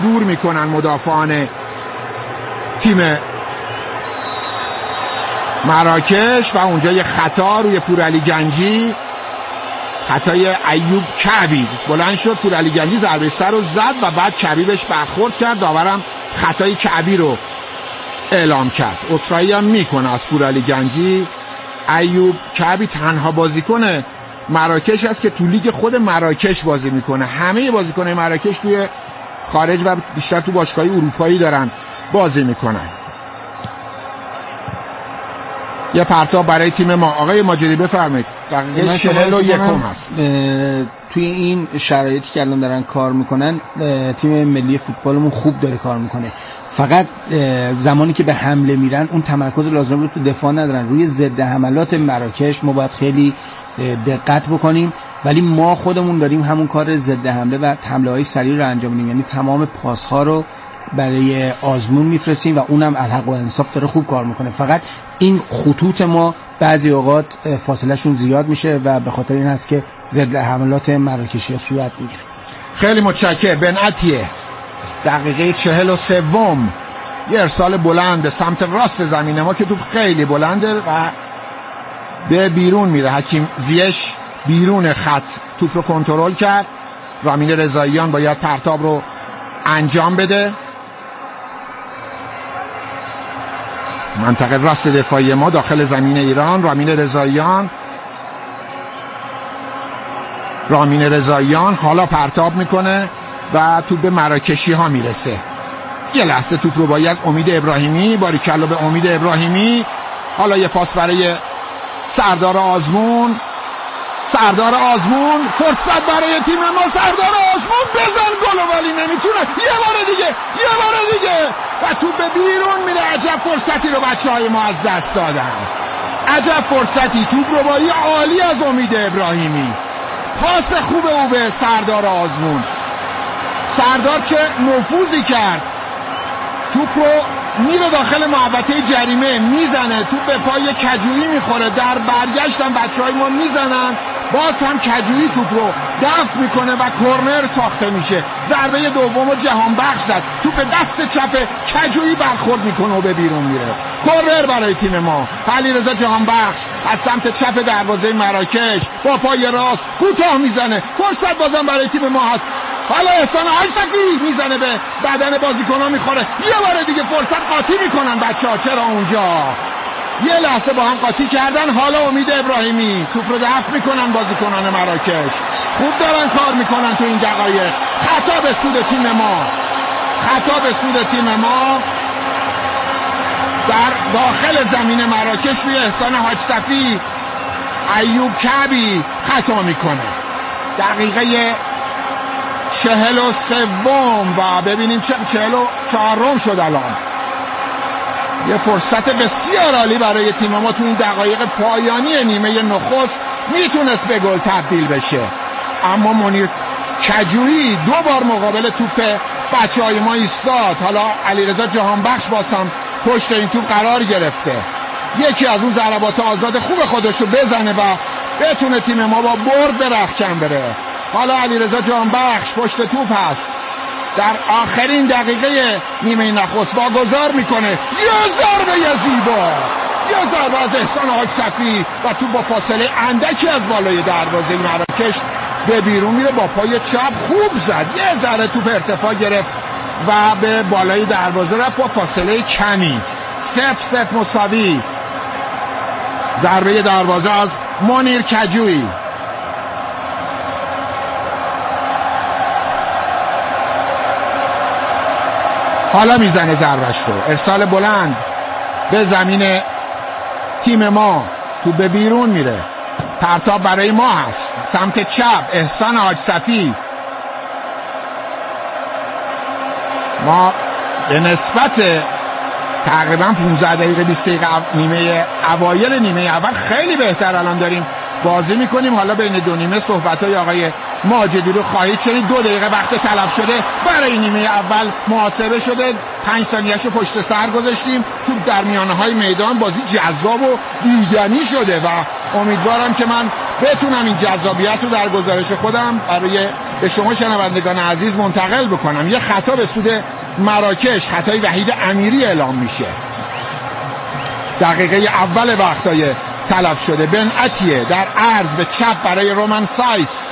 دور میکنن مدافعان تیم مراکش و اونجا یه خطا روی پورعلی گنجی، خطای ایوب کعبی. بلند شد پورعلی گنجی ضربه سر رو زد و بعد کعبی بهش برخورد کرد. داورم خطای کعبی رو اعلام کرد. عذرخواهی هم میکنه از پورعلی گنجی. ایوب کعبی تنها بازیکن مراکش است که تو لیگ خود مراکش بازی میکنه. همه بازیکن‌های مراکش توی خارج و بیشتر تو باشگاه‌های اروپایی دارن بازی میکنن. یه پرتاب برای تیم ما. آقای ماجدی بفرمایید. دقیقه 41 هست. توی این شرایطی که الان دارن کار میکنن تیم ملی فوتبالمون خوب داره کار میکنه، فقط زمانی که به حمله میرن اون تمرکز لازم رو تو دفاع ندارن. روی ضد حملات مراکش ما باید خیلی دقت بکنیم، ولی ما خودمون داریم همون کار ضد حمله و حمله های سریع رو انجام میدیم، یعنی تمام پاس ها رو برای آزمون میفرستیم و اونم الحق و انصاف داره خوب کار میکنه. فقط این خطوط ما بعضی اوقات فاصله شون زیاد میشه و به خاطر این هست که ضد حملات مراکشی صورت میگیره. خیلی متشکرم. بنعتیه دقیقه 43 یه ارسال بلند به سمت راست زمین ما که توپ خیلی بلنده و به بیرون میره. حکیم زیش بیرون خط توپ رو کنترل کرد. رامین رضاییان باید پرتاب رو انجام بده. منطقه راست دفاعی ما داخل زمین ایران. رامین رضاییان حالا پرتاب میکنه و توپ به مراکشی ها میرسه. یه لحظه توپ رو باید امید ابراهیمی، باریکلا به امید ابراهیمی. حالا یه پاس برای سردار آزمون، فرصت برای تیم ما. سردار آزمون بزن گل ولی نمیتونه. یه بار دیگه و توپ به بیرون میره. عجب فرصتی رو بچه‌های ما از دست دادن. عجب فرصتی. توپ ربایی عالی از امید ابراهیمی. پاس خوب او به سردار آزمون. سردار که نفوذی کرد، توپ رو میره داخل محوطه جریمه، میزنه. توپ به پای کجویی میخوره. در برگشتن بچه‌های ما میزنن، باز هم کجویی توپ رو دفع میکنه و کرنر ساخته میشه. ضربه دومو جهانبخش زد. توپ به دست چپ کجویی برخورد میکنه و به بیرون میره. کرنر برای تیم ما. علیرضا جهانبخش از سمت چپ دروازه مراکش با پای راست کوتاه میزنه. فرصت بازم برای تیم ما هست. حالا احسان حجصفی میزنه به بدن بازیکن‌ها، میخوره. یه بار دیگه فرصت قاطی میکنن بچه‌ها. چرا اونجا یه لحظه با هم قاطی کردن. حالا امید ابراهیمی توپ رو دفع میکنن بازیکنان مراکش. خوب دارن کار میکنن تو این دقایق. خطا به سود تیم ما در داخل زمین مراکش روی احسان حجصفی. ایوب کعبی خطا میکنه. دقیقه 43 و ببینیم 44 شد الان. یه فرصت بسیار عالی برای تیم ما تو این دقایق پایانی نیمه نخست میتونست به گل تبدیل بشه، اما منیر کجویی 2 بار مقابل توپ بچه‌های ما ایستاد. حالا علیرضا جهانبخش بازم پشت این توپ قرار گرفته. یکی از اون ضربات آزاد خوب خودشو بزنه و بتونه تیم ما با برد به رختکن بره. حالا علیرضا جهانبخش پشت توپ هست. در آخرین دقیقه نیمه نخست واگذار میکنه. یه ضربه از احسان حجصفی و توپ با فاصله اندکی از بالای دروازه مراکش به بیرون میره. با پای چپ خوب زد. یه ذره توپ ارتفاع گرفت و به بالای دروازه رفت با فاصله کمی. 0-0 مساوی. ضربه دروازه از منیر کجویی. حالا میزنه ضربش رو. ارسال بلند به زمین تیم ما. تو به بیرون میره. پرتاب برای ما هست. سمت چپ احسان حجصفی. ما به نسبت تقریبا 15 دقیقه 20 دقیقه اوایل نیمه اول خیلی بهتر الان داریم بازی میکنیم. حالا بین دو نیمه صحبت‌های آقای ماجدی رو خواهید شنید. 2 دقیقه وقت تلف شده برای نیمه اول محاسبه شده. 5 ثانیه‌شو پشت سر گذاشتیم. توپ در میانه‌های میدان. بازی جذاب و دیدنی شده و امیدوارم که من بتونم این جذابیت رو در گزارش خودم برای به شما شنوندگان عزیز منتقل بکنم. یه خطا به سود مراکش، خطای وحید امیری اعلام میشه. دقیقه اول وقتای تلف شده. بن عطیه در عرض به چپ برای رومن سایس.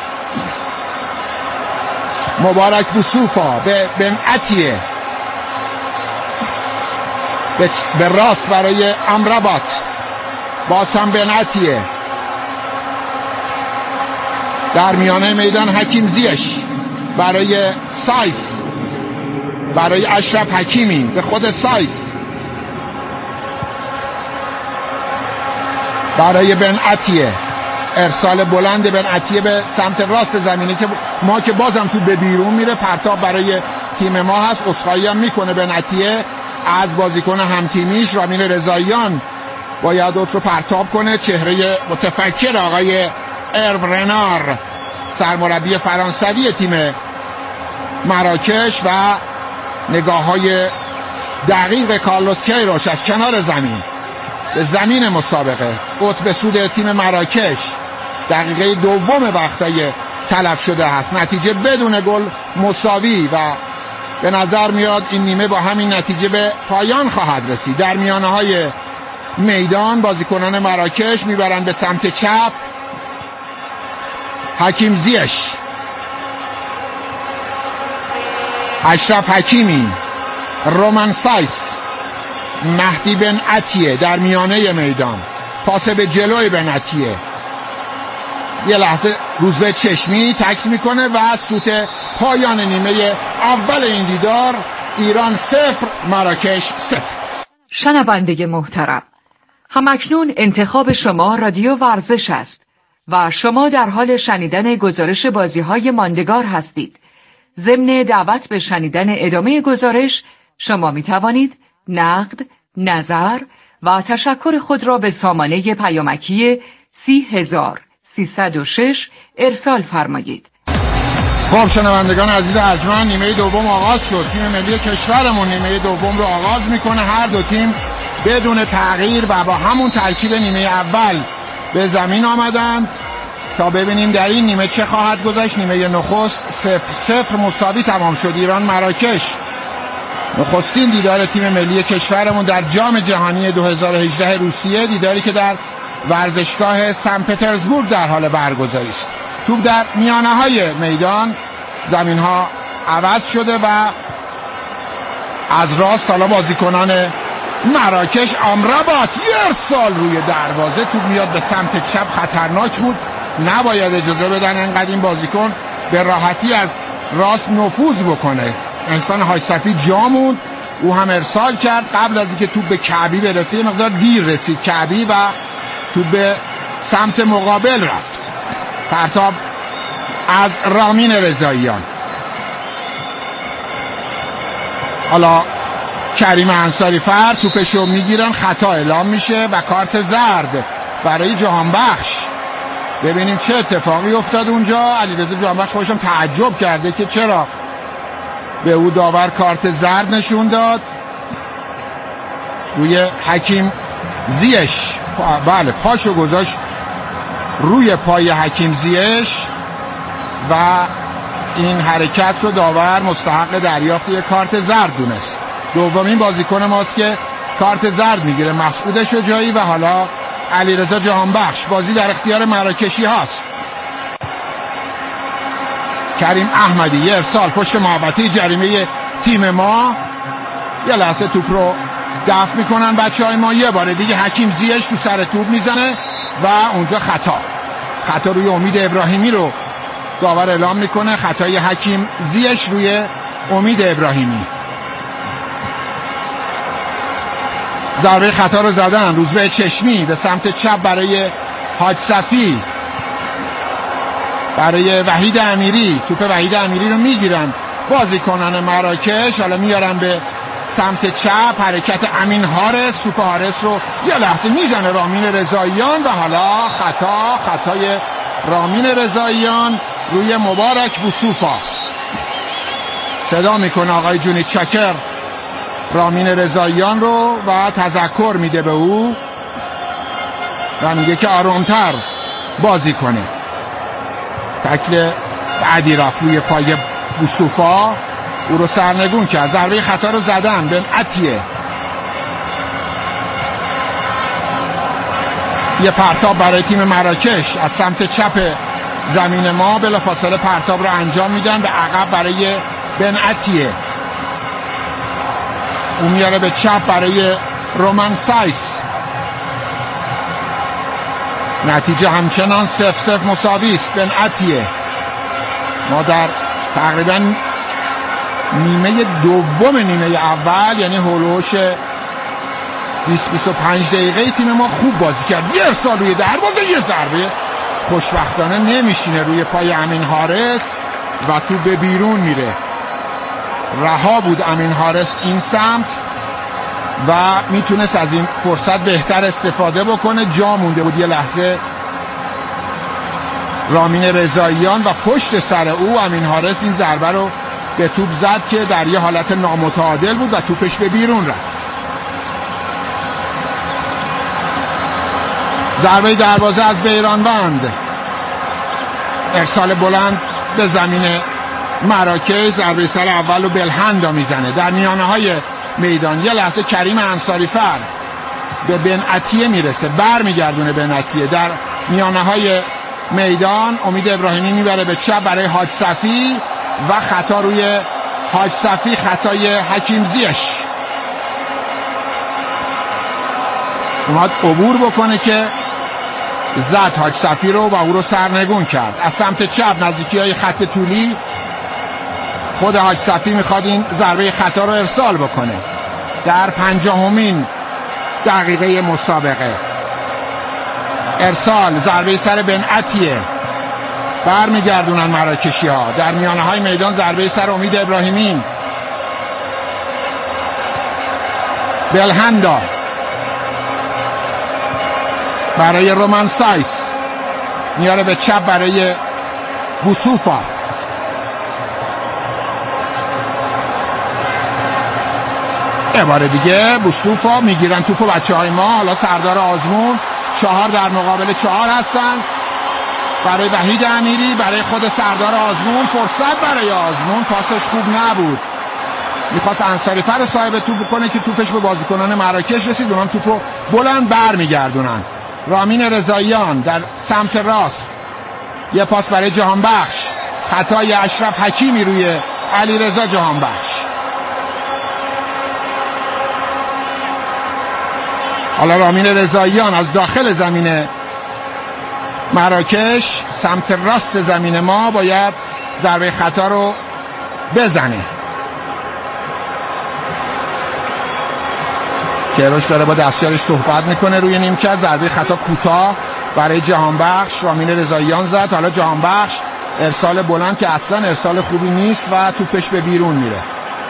مبارک بوسوفا به بن عطیه، به راست برای امرابات. باز هم بن عطیه در میانه میدان. حکیم زیش برای سایس، برای اشرف حکیمی به خود سایس، برای بن عطیه. ارسال بلند بن عطیه به سمت راست زمینه که بازم تو به بیرون میره. پرتاب برای تیم ما هست. عذرخواهی هم میکنه بن عطیه از بازیکن همتیمیش رامین رضاییان. باید اوت رو پرتاب کنه. چهره متفکر آقای ارو رنار، سرمربی فرانسوی تیم مراکش، و نگاه های دقیق کارلوس کیروش از کنار زمین به زمین مسابقه. اوت به سود تیم مراکش. دقیقه دوم وقتای تلف شده هست. نتیجه بدون گل مساوی و به نظر میاد این نیمه با همین نتیجه به پایان خواهد رسید. در میانه های میدان بازیکنان مراکش میبرن به سمت چپ. حکیم زیش، اشرف حکیمی، رومن سایس، مهدی بن عطیه در میانه میدان. پاس به جلوی بن عطیه. یه لحظه روزبه چشمی تکت میکنه و سوت پایان نیمه اول این دیدار. ایران 0 مراکش 0. شنونده محترم، همکنون انتخاب شما رادیو ورزش است و شما در حال شنیدن گزارش بازی‌های ماندگار هستید. ضمن دعوت به شنیدن ادامه گزارش، شما می توانید نقد، نظر و تشکر خود را به سامانه پیامکی 30306 ارسال فرمایید. خب شنوندگان عزیز ارجمند، نیمه دوم آغاز شد. تیم ملی کشورمون نیمه دوم رو آغاز میکنه. هر دو تیم بدون تغییر و با همون ترکیب نیمه اول به زمین آمدند تا ببینیم در این نیمه چه خواهد گذشت. نیمه نخست 0-0 مساوی تمام شد. ایران مراکش، نخستین دیدار تیم ملی کشورمون در جام جهانی 2018 روسیه، دیداری که در ورزشگاه سن پترزبورگ در حال برگزاری است. توپ در میانه های میدان، زمین ها عوض شده و از راست حالا بازیکنان مراکش. امرابات یه ارسال روی دروازه. توپ میاد به سمت چپ، خطرناک بود. نباید اجازه بدن انقدر این بازیکن به راحتی از راست نفوذ بکنه. انسان هایصفی جا موند، او هم ارسال کرد قبل از اینکه توپ به کعبی برسه. یه مقدار دیر رسید کعبی و توپ به سمت مقابل رفت. پرتاب از رامین رضاییان. حالا کریم انصاری فر توپشو میگیرن، خطا اعلام میشه و کارت زرد برای جهانبخش. ببینیم چه اتفاقی افتاد اونجا. علیرضا جهانبخش خودشم تعجب کرده که چرا به او داور کارت زرد نشون داد. روی حکیم زیش، بله، پاشو گذاشت روی پای حکیم زیش و این حرکت رو داور مستحق دریافت یک کارت زرد دونست. دومین بازیکن ماست که کارت زرد میگیره، مسعود شجاعی و حالا علیرضا جهانبخش. بازی در اختیار مراکشی هاست. کریم احمدی یه ارسال پشت محوطه جریمه تیم ما. یه لحظه توپ رو دفع میکنن بچهای ما. یه بار دیگه حکیم زیش تو سر توپ میزنه و اونجا خطا روی امید ابراهیمی رو داور اعلام میکنه. خطای حکیم زیش روی امید ابراهیمی. ضربه خطا رو زدن. روزبه چشمی به سمت چپ برای حاج صفی، برای وحید امیری. توپ وحید امیری رو میگیرن بازیکنان مراکش، حالا میارن به سمت چپ. حرکت امین حارس، توپ حارس رو یه لحظه میزنه رامین رضاییان و حالا خطای رامین رضاییان روی مبارک بوسوفا. صدا میکنه آقای جونی چاکر رامین رضاییان رو و تذکر میده به او و میگه که آرامتر بازی کنه. تکل بعدی رفت روی پای بوسوفا، او رو سرنگون کرد. ضربه خطا رو زدن. بن عطیه یه پرتاب برای تیم مراکش از سمت چپ زمین ما، بلافاصله پرتاب رو انجام میدن به عقب برای بن عطیه. اون میاره به چپ برای رومان سایس. نتیجه همچنان 0-0 مساوی است. بن عطیه. ما در تقریبا نیمه دوم نیمه اول، یعنی هولوش 20-25 دقیقه، تیم ما خوب بازی کرد. یه ارسال روی دروازه، یه ضربه خوشبختانه نمیشینه روی پای امین حارس و تو به بیرون میره. رها بود امین حارس این سمت و میتونست از این فرصت بهتر استفاده بکنه. جا مونده بود یه لحظه رامین رضاییان و پشت سر او امین حارس این ضربه رو به توپ زد که در یه حالت نامتعادل بود و توپش به بیرون رفت. ضربه دروازه از بیرانوند، ارسال بلند به زمین مراکش. ضربه سر اول رو بلهندا میزنه در میانه های میدان. یه لحظه کریم انصاری فر به بن عطیه میرسه، بر میگردونه بن عطیه در میانه های میدان. امید ابراهیمی میبره به چپ برای حاج صفی و خطا روی حاج صفی، خطای حکیم زیش. اومد عبور بکنه که زد حاج صفی رو و او رو سرنگون کرد. از سمت چپ نزدیکی های خط طولی خود حاج صفی میخواد این ضربه خطا رو ارسال بکنه در 50مین دقیقه مسابقه. ارسال ضربه سر بن عطیه، برمیگردونن مراکشی ها در میانه های میدان. ضربه سر امید ابراهیمی، بلهندا برای رومان سایس، میاره به چپ برای بوسوفا. یه بار دیگه بوسوفا میگیرن توپو بچه های ما. حالا سردار آزمون 4 در مقابل 4 هستن برای وحید امیری، برای خود سردار آزمون. فرصت برای آزمون، پاسش خوب نبود، میخواست انصاری فر صاحب توپ بکنه که توپش به بازیکنان مراکش رسید. اونم توپو بلند بر میگردونن. رامین رضاییان در سمت راست، یه پاس برای جهانبخش، خطای اشرف حکیمی روی علیرضا جهانبخش. حالا رامین رضاییان از داخل زمین مراکش سمت راست زمین ما باید ضربه خطا رو بزنه. کیروش داره با دستیارش صحبت میکنه روی نیمکت. ضربه خطا کوتاه برای جهانبخش، رامین رضاییان زد. حالا جهانبخش ارسال بلند که اصلا ارسال خوبی نیست و توپش به بیرون میره.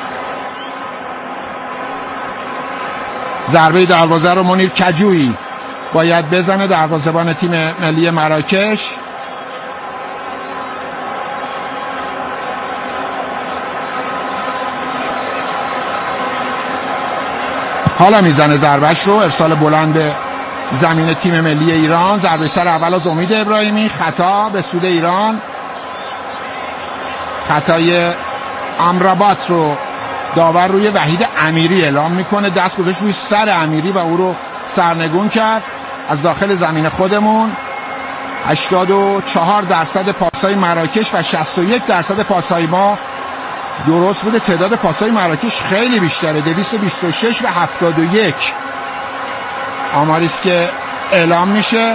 ضربه دروازه رو منیر کجویی باید بزنه، دروازه‌بان تیم ملی مراکش. حالا میزنه ضربهش رو، ارسال بلند به زمین تیم ملی ایران. ضربه سر اول از امید ابراهیمی، خطا به سود ایران. خطای امرابات رو داور روی وحید امیری اعلام میکنه. دست گذاشت روی سر امیری و او رو سرنگون کرد. از داخل زمین خودمون 84% پاسای مراکش و 61% پاسای ما درست بوده. تعداد پاسای مراکش خیلی بیشتره، 226 و 71 آماریست که اعلام میشه.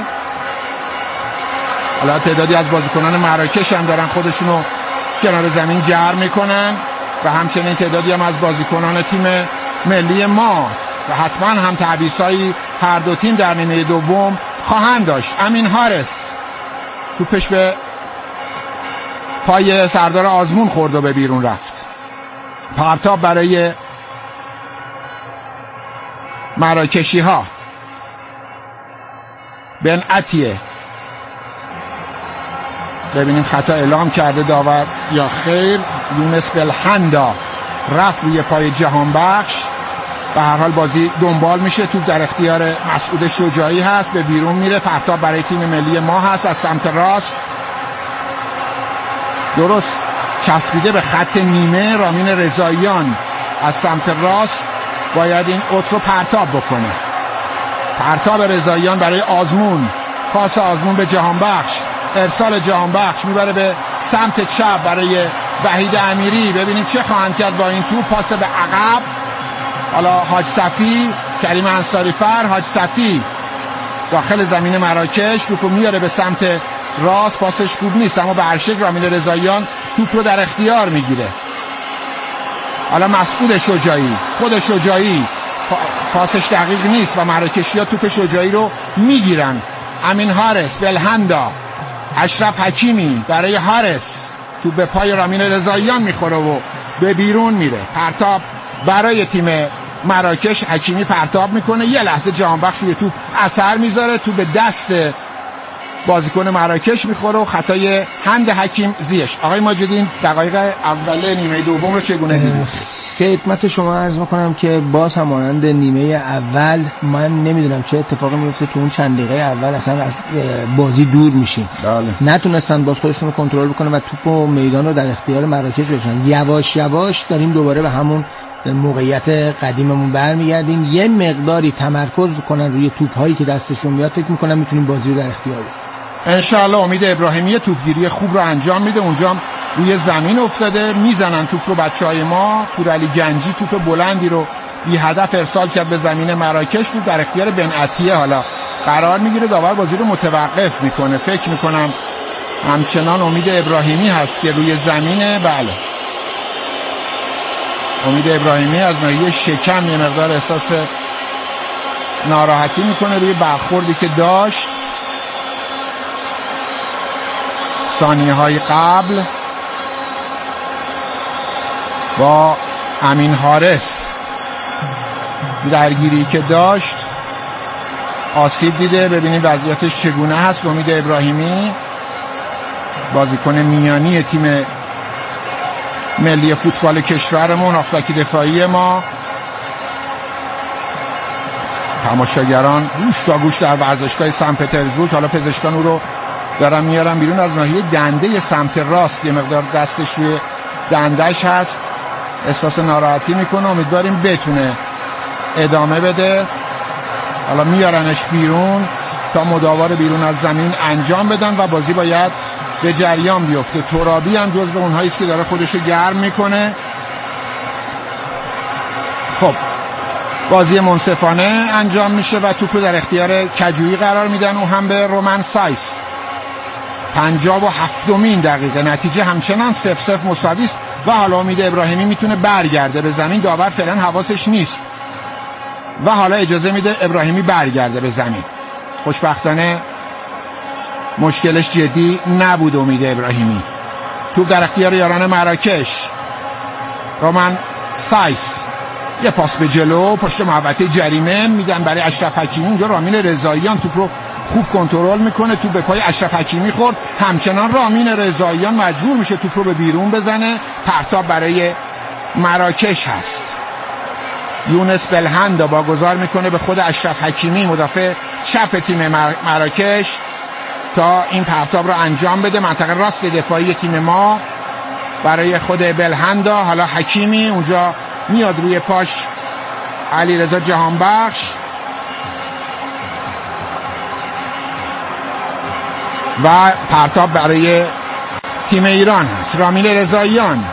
حالا تعدادی از بازیکنان مراکش هم دارن خودشونو کنار زمین گرم میکنن و همچنین تعدادی هم از بازیکنان تیم ملی ما و حتما هم تعویض‌های هر دو تیم در نیمه دوم خواهند داشت. امین حارس توپش به پای سردار آزمون خورد و به بیرون رفت. پرتاب برای مراکشی ها. بن عطیه، ببینیم خطا اعلام کرده داور یا خیر. یونس بلهندا رفت روی پای جهانبخش. به هر حال بازی دنبال میشه. توپ در اختیار مسعود شجاعی هست، به بیرون میره. پرتاب برای تیم ملی ما هست از سمت راست. درست چسبیده به خط نیمه. رامین رضاییان از سمت راست باید این اوت رو پرتاب بکنه. پرتاب رضاییان برای آزمون، پاس آزمون به جهانبخش، ارسال جهانبخش میبره به سمت چپ برای وحید امیری. ببینیم چه خواهند کرد با این توپ. پاس به عقب، حالا حاج صفی، کریم انصاری فر، حاج صفی داخل زمین مراکش توپو میاره به سمت راست. پاسش خوب نیست اما به هر شکل رامین رضاییان توپ رو در اختیار میگیره. حالا مسعود شجاعی، خود شجاعی پاسش دقیق نیست و مراکشی‌ها توپ شجاعی رو میگیرن. امین حارس، بلهندا، اشرف حکیمی برای حارس، توپ به پای رامین رضاییان میخوره و به بیرون میره. پرتاب برای تیم مراکش. حکیمی پرتاب میکنه، یه لحظه جهانبخش روی توپ اثر میذاره، توپ به دست بازیکن مراکش میخوره و خطای هند حکیم زیش. آقای ماجدین دقایق اول نیمه دوم رو چگونه دیدید؟ خدمت شما عرض میکنم که باز هم مانند نیمه اول من نمیدونم چه اتفاقی میفته تو اون چند دقیقه اول اصلا از بازی دور میشیم. نتونستن باز خودشون رو کنترل بکنن و توپ و میدان رو در اختیار مراکش بشن. یواش یواش داریم دوباره به همون موقعیت قدیممون برمیگردیم. یه مقداری تمرکز کنن روی توپ‌هایی که دستشون میاد، فکر میکنم میتونیم بازی رو در اختیار بگیریم. انشالله. امید ابراهیمی توپگیری خوب رو انجام میده، اونجا روی زمین افتاده، میزنن توپ رو بچهای ما. پورعلی گنجی توپ بلندی رو بی هدف ارسال کرد به زمین مراکش، توپ در اختیار بن عطیه حالا قرار میگیره. داور بازی رو متوقف میکنه. فکر میکنم همچنان امید ابراهیمی هست که روی زمینه. بله، امید ابراهیمی از ناحیه شکم یه مقدار احساس ناراحتی میکنه روی برخوردی که داشت ثانیه های قبل با امین حارس. درگیری که داشت آسیب دیده. ببینیم وضعیتش چگونه هست. امید ابراهیمی بازیکن میانی تیم ملی فوتبال کشورمون، هافبک دفاعی ما. تماشاگران گوش تا گوش در ورزشگاه سن پترزبورگ. حالا پزشکان او رو دارن میارن بیرون از ناحیه دنده سمت راست. یه مقدار دستش روی دندش هست، احساس ناراحتی میکنه. امیدواریم بتونه ادامه بده. حالا میارنش بیرون تا مداوار بیرون از زمین انجام بدن و بازی باید به جریان بیفته. ترابی هم جزو اونهایی است که داره خودشو گرم میکنه. خب بازی منصفانه انجام میشه و توپ در اختیار کجویی قرار میدن، او هم به رومن سایس. 57مین دقیقه، نتیجه همچنان 0-0 مساوی است و حالا امید ابراهیمی میتونه برگرده به زمین. داور فعلا حواسش نیست و حالا اجازه میده ابراهیمی برگرده به زمین. خوشبختانه مشکلش جدی نبود امید ابراهیمی. توپ در اختیار یاران مراکش. رومن سایس یه پاس به جلو، پشت محوطه جریمه میدن برای اشرف حکیمی. اونجا رامین رضاییان توپ رو خوب کنترل میکنه. توپ به پای اشرف حکیمی خورد. همچنان رامین رضاییان مجبور میشه توپ رو به بیرون بزنه. پرتاب برای مراکش هست. یونس بلهندا واگذار میکنه به خود اشرف حکیمی، مدافع چپ تیم مراکش، تا این پرتاب رو انجام بده. منطقه راست دفاعی تیم ما برای خود بلهندا. حالا حکیمی اونجا میاد روی پاش. علیرضا جهانبخش و پرتاب برای تیم ایران هست. رامین رضاییان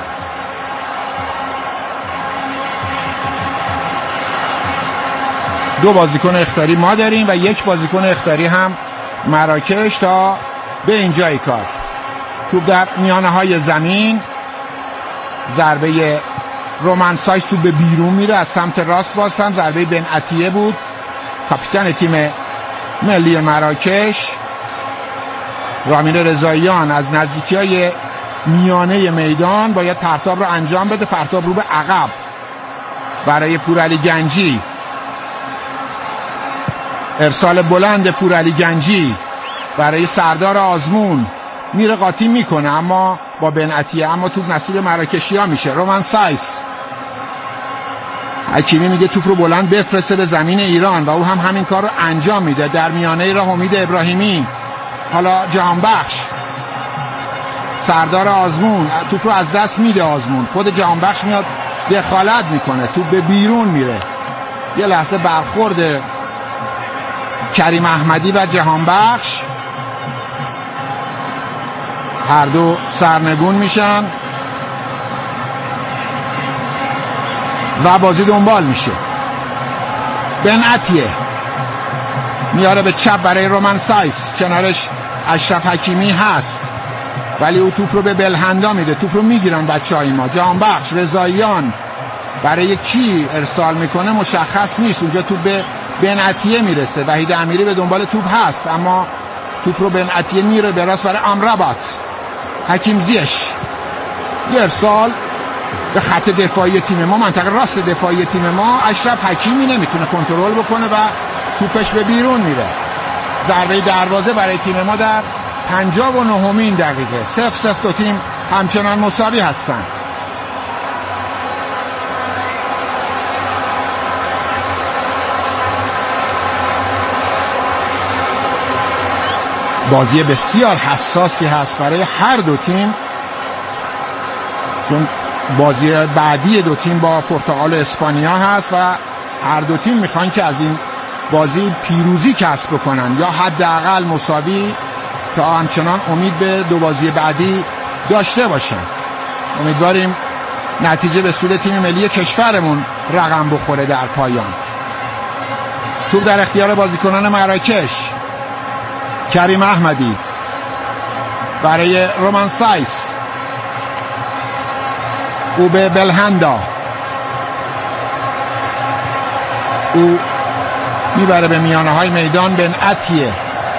دو بازیکن اخطاری ما داریم و یک بازیکن اخطاری هم مراکش تا به اینجای کار. توپ در میانه های زمین، ضربه رومن سایس توپ به بیرون میره از سمت راست. باز هم ضربه بن عطیه بود، کاپیتان تیم ملی مراکش. رامین رضاییان از نزدیکی های میانه میدان باید پرتاب رو انجام بده. پرتاب رو به عقب برای پورعلی گنجی. ارسال بلند پورعلی گنجی برای سردار آزمون، میره قاطی میکنه اما با بن عطیه، اما توپ نصیب مراکشی ها میشه. رومن سایس. حکیمی میگه توپ رو بلند بفرسته به زمین ایران و او هم همین کار رو انجام میده. در میانه راه امید ابراهیمی. حالا جهانبخش سردار آزمون توپ رو از دست میده. آزمون خود جهانبخش میاد دخالت میکنه، توپ به بیرون میره. یه لحظه برخورد کریم احمدی و جهانبخش، هر دو سرنگون میشن و بازی دنبال میشه. بن عطیه میاره به چپ برای رومن سایس، کنارش اشرف حکیمی هست ولی او توپ رو به بلهندا میده. توپ رو میگیرن بچهای ما. جهانبخش، رضاییان برای کی ارسال میکنه مشخص نیست. اونجا توپ به بن عطیه میرسه. وحید امیری به دنبال توپ هست اما توپ رو بن عطیه میره به راست برای امرابات. حکیم زیش، یه ارسال به خط دفاعی تیم ما، منطقه راست دفاعی تیم ما. اشرف حکیمی نمیتونه کنترل بکنه و توپش به بیرون میره. ضربه دروازه برای تیم ما در 59مین دقیقه. 0-0 دو تیم همچنان مساوی هستند. بازی بسیار حساسی هست برای هر دو تیم، چون بازی بعدی دو تیم با پرتغال و اسپانیا هست و هر دو تیم میخوان که از این بازی پیروزی کسب بکنن یا حداقل مساوی تا همچنان امید به دو بازی بعدی داشته باشن. امیدواریم نتیجه به سود تیم ملی کشورمون رقم بخوره در پایان. توپ در اختیار بازیکنان مراکش. کریم احمدی برای رومن سایس، او به بلهندا، او میبره به میانه های میدان. بن عطیه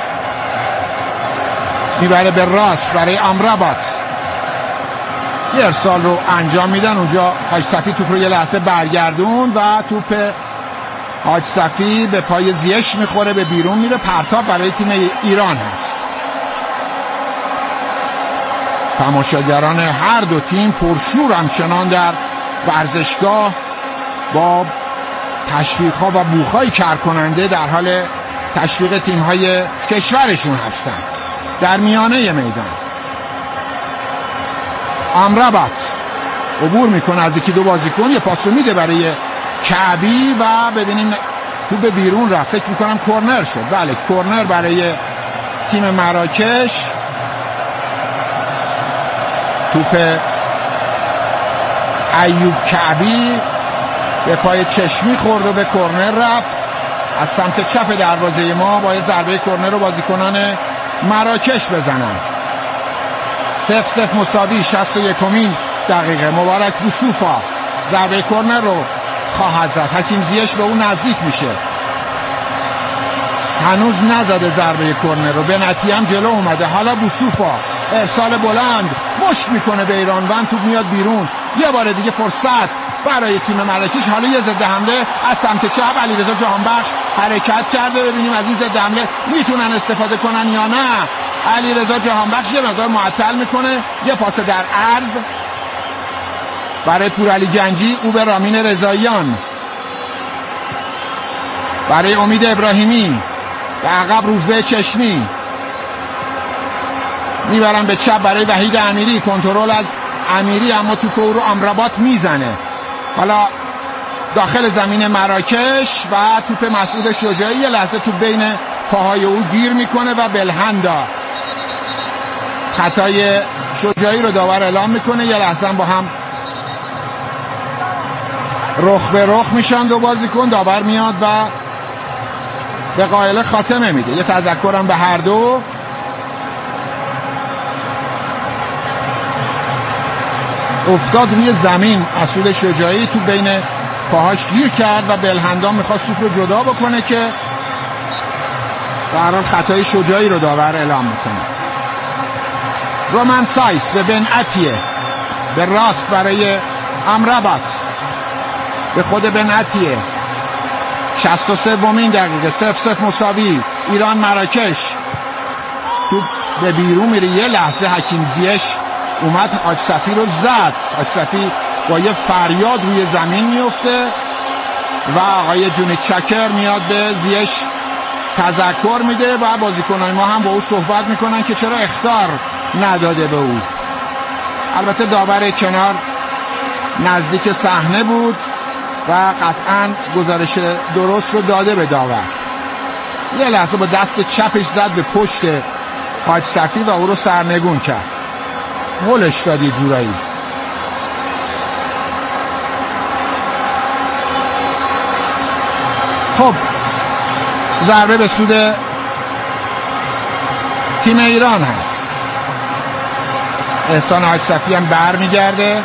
میبره به راست برای امرابات، یه ارسال رو انجام میدن. اونجا حاج صفی توپ رو یه لحظه برگردون و توپ حاج صفی به پای زیش میخوره، به بیرون میره. پرتاب برای تیم ایران هست. تماشاگران هر دو تیم پرشور همچنان در ورزشگاه با تشویق‌ها و بوخ‌های کارکننده در حال تشویق تیم‌های کشورشون هستن. در میانه میدان امرابات عبور میکنه از یکی دو بازیکن، یه پاس رو میده برای کعبی و ببینیم تو به بیرون رفت. فکر میکنم کورنر شد. بله، کورنر برای تیم مراکش. توپ ایوب کعبی به پای چشمی خورد و به کورنر رفت. از سمت چپ دروازه ما باید ضربه کورنر رو بازیکنان مراکش بزنن. 0-0 مساوی. 61مین دقیقه. مبارک بوسوفا ضربه کورنر رو خواهد زد. حکیم زیش به اون نزدیک میشه. هنوز نزده ضربه کورنر رو. بن عطیه هم جلو اومده. حالا بوسوفا ارسال بلند مشت میکنه به ایران و توپ میاد بیرون. یه بار دیگه فرصت برای تیم مراکش. حالا یه ضد حمله از سمت چپ. علیرضا جهانبخش حرکت کرده. ببینیم از این ضد حمله میتونن استفاده کنن یا نه. علیرضا جهانبخش یه مقدار معطل میکنه. یه پاس در عرض برای پورعلی گنجی، او به رامین رضاییان، برای امید ابراهیمی، به عقب روزبه چشمی، میبرن به چپ برای وحید امیری. کنترل از امیری اما توپ او رو امرابات میزنه. حالا داخل زمین مراکش و توپ مسعود شجاعی. یه لحظه توپ بین پاهای او گیر میکنه و بلهندا خطای شجاعی رو داور اعلام میکنه. یه لحظه با هم رخ به رخ میشن دو بازیکن. داور میاد و به قائل خاتمه میده. یه تذکرم به هر دو. افتاد روی زمین مسعود شجاعی، تو بین پاهاش گیر کرد و بلهندا میخواست توپ رو جدا بکنه که در حال خطای شجاعی رو داور اعلام میکنه. رومن سایس به بن عطیه، به راست برای امرابات، به خود بن عطیه. 63مین دقیقه. 0-0 مساوی. ایران مراکش. تو به بیرون میره. یه لحظه حکیم زیش اومد حاج صفی رو زد. حاج صفی با یه فریاد روی زمین میفته و آقای جونی چکر میاد به زیش تذکر میده و بازیکنان ما هم با او صحبت میکنن که چرا اخطار نداده به او. البته داور کنار نزدیک صحنه بود و قطعاً گزارش درست رو داده به داور. یه لحظه با دست چپش زد به پشت حاج صفی و او رو سرنگون کرد، هلش داد یه جورایی. خب ضربه به سود تیم ایران هست. احسان حاج صفی هم بر میگرده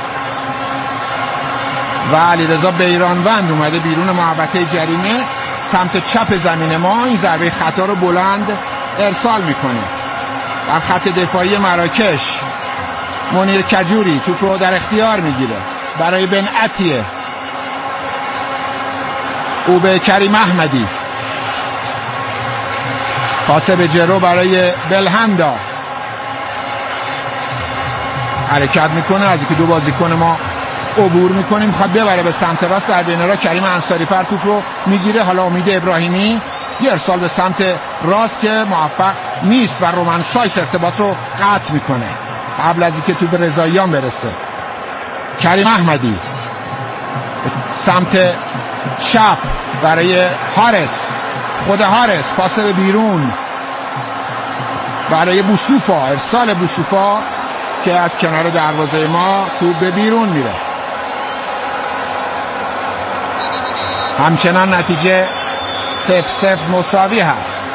و علیرضا بیرانوند اومده بیرون محوطه جریمه سمت چپ زمین ما. این ضربه خطا رو بلند ارسال میکنه. در خط دفاعی مراکش منیر کجوری توپ رو در اختیار میگیره برای بن عطیه، او به کریم احمدی، پاس به جرو برای بلهندا، حرکت میکنه از اینکه دو بازیکن ما عبور میکنیم، میخواد ببره به سمت راست. در بین راه کریم انصاری فر توپ رو میگیره. حالا امید ابراهیمی یه ارسال به سمت راست که موفق نیست و رومن سایس ارتباط رو قطع میکنه قبل از اینکه توپ رضاییان برسه. کریم احمدی سمت چپ برای هارس، خود هارس، پاس به بیرون برای بوسوفا، ارسال بوسوفا که از کنار دروازه ما توپ به بیرون میره. همچنان نتیجه 0-0 مساوی هست.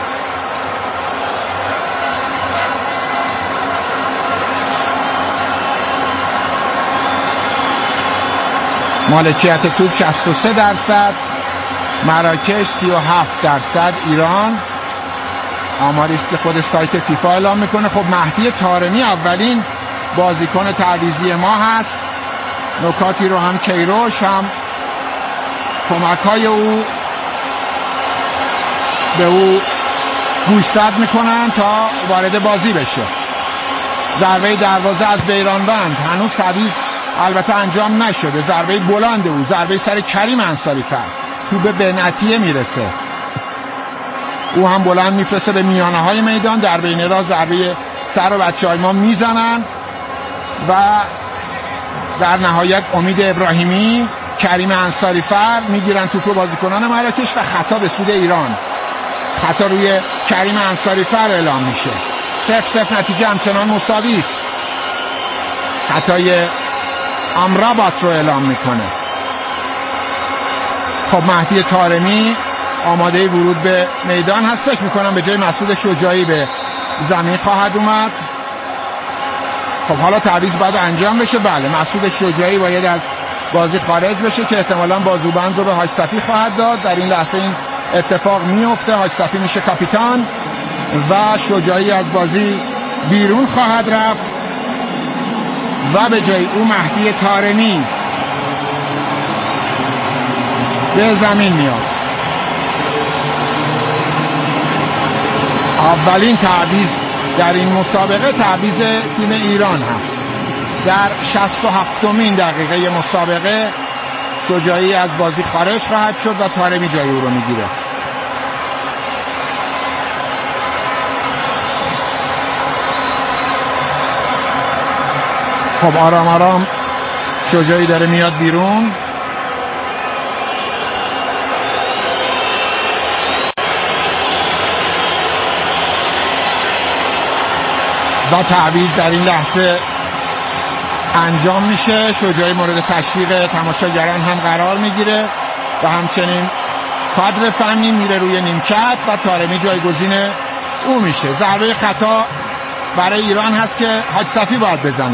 مالکیت توپ 63%، مراکش 37%، ایران. آماری است که خود سایت فیفا اعلام میکنه. خب مهدی طارمی اولین بازیکن تعویضی ما هست. نکاتی رو هم کیروش هم کمک‌های او به او گوشزد میکنن تا وارد بازی بشه. ضربه دروازه از بیرانوند، هنوز تعویض البته انجام نشده. ضربه بلند او، ضربه سر کریم انصاری فر، تو به بنعتیه میرسه، او هم بلند میفرسته به میانه های میدان. در بین راه ضربه سر و بچه های ما میزنن و در نهایت امید ابراهیمی، کریم انصاری فر میگیرن توپ رو بازیکنان مراکش و خطا به سود ایران. خطا روی کریم انصاری فر اعلام میشه. 0-0 نتیجه همچنان مساوی است. خطای امرابات رو اعلام میکنه. خب مهدی طارمی آماده ورود به میدان هست. فکر میکنم به جای مسعود شجاعی به زمین خواهد اومد. خب حالا تعویض باید انجام بشه. بله، مسعود شجاعی باید از بازی خارج بشه که احتمالاً بازوبند رو به حاج صفی خواهد داد. در این لحظه این اتفاق میفته. حاج صفی میشه کاپیتان و شجاعی از بازی بیرون خواهد رفت و به جای او مهدی طارمی به زمین میاد. اولین تعویض در این مسابقه تعویض تیم ایران هست. در 67مین دقیقه مسابقه شجاعی از بازی خارج خواهد شد و طارمی جای او رو میگیره. خب آرام آرام شجاعی داره میاد بیرون. و تعویض در این لحظه انجام میشه. شجاعی مورد تشویق تماشاگران هم قرار میگیره و همچنین کادر فنی میره روی نیمکت و طارمی جایگزین او میشه. ضربه خطا برای ایران هست که حاج صفی باید بزنه.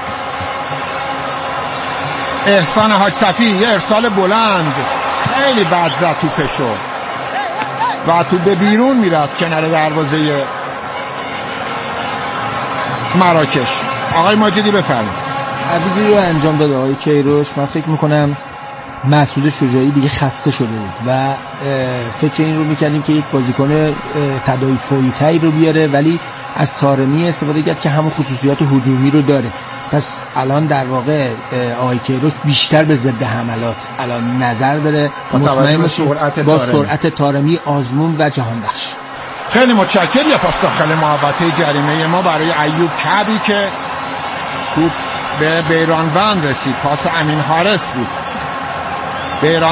احسان حاج صفی یه ارسال بلند خیلی بد زد توپشو و توپ به بیرون میره از کنار دروازه مراکش. آقای ماجدی بفرمایید. تعویضی رو انجام داد آقای کیروش. من فکر میکنم مسعود شجاعی دیگه خسته شده بود و فکر این رو میکردیم که یک بازیکن تدافعی رو بیاره، ولی از طارمی استفاده کرد که همون خصوصیات هجومی رو داره. پس الان در واقع آقای کیروش بیشتر به ضد حملات الان نظر داره، مطمئن با سرعت طارمی آزمون و جهان بخش. خیلی متشکرم. یا پاس داخل محوطه جریمه ما برای ایوب کعبی که توپ به بیرانوند رسید. پاس امین حارس بود. بیران